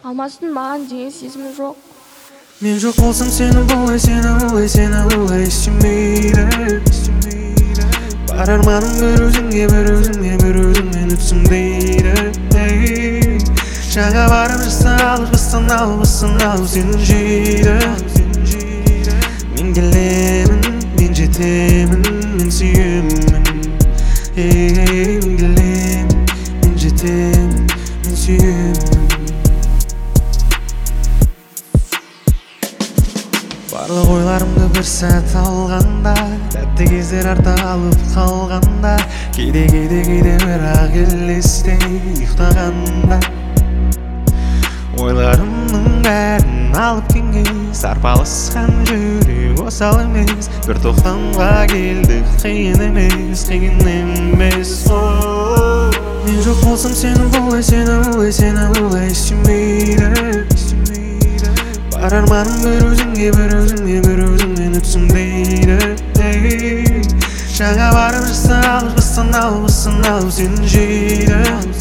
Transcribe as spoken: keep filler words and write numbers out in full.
алмаштың маған деген сезімі жоқ. Мен жоқ болсам сені бұлай, сені бұлай, сені бұлай сүймейді. Бар арманым бір өзіңе, бір өзіңе, бір өзіңмен өтсін дейді. Жаңа барып жасалып, бастан алып, бастан алып сені жейді. Мен келемін, мен жетемін, мен сүйемін. Мен келемін, мен жетемін, мен сүйемін. Барлық ойларымды бір сәт алғанда, тәтті кездер артта алып қалғанда, кейде кейде кейде бірақ елесте ұйықтағанда, ойларымның бәрін алып кеңес, арпалысқан жүрек осал емес. Бір тоқтамға келдік, қиын емес, қиын емес. Мен жоқ болсам сені бұлай, сені бұлай, сені бұлай сүймейді. Бар арманым бір өзіңе, бір өзіңе, бір өзіңмен өтсін дейді. Жаңа барып жасалып, бастан алып, бастан алып сені жейді.